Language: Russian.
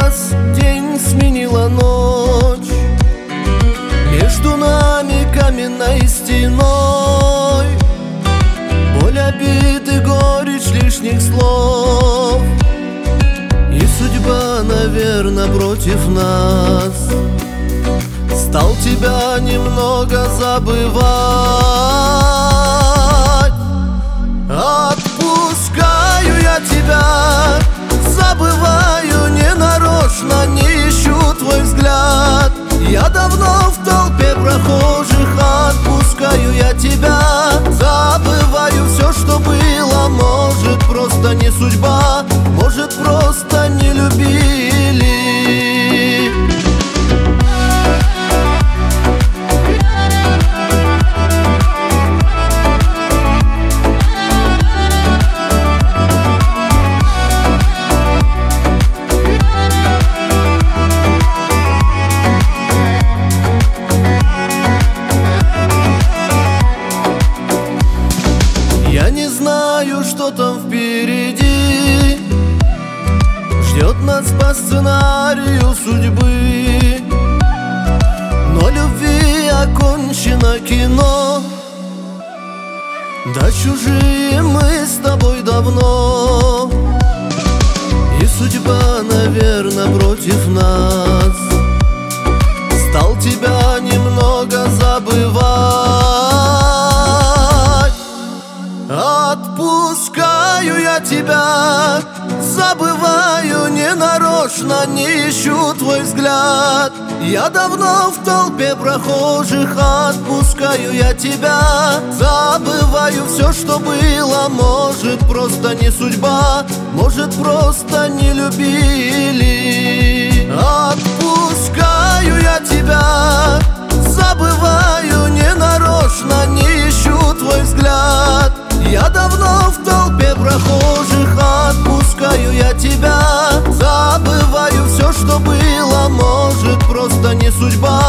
раз день сменила ночь, между нами каменной стеной. Боль обиды, горечь лишних слов, и судьба, наверно, против нас. Стал тебя немного забывать. Отпускаю я тебя, забываю ненарочно, не ищу твой взгляд. Я давно в толпе прохожих, отпускаю я тебя, забываю все, что было. Может, просто не судьба, может, просто не любили. Я не знаю, что там впереди, ждет нас по сценарию судьбы. Но любви окончено кино, да чужие мы с тобой давно. И судьба, наверно, против нас. Стал тебя немного забывать. Отпускаю я тебя, забываю ненарочно, не ищу твой взгляд. Я давно в толпе прохожих, отпускаю я тебя, забываю все, что было. Может, просто не судьба, может, просто не любили. Отпускаю я тебя, забываю ненарочно, не ищу твой взгляд. Я давно в толпе прохожих, отпускаю я тебя, забываю все, что было. Может, просто не судьба,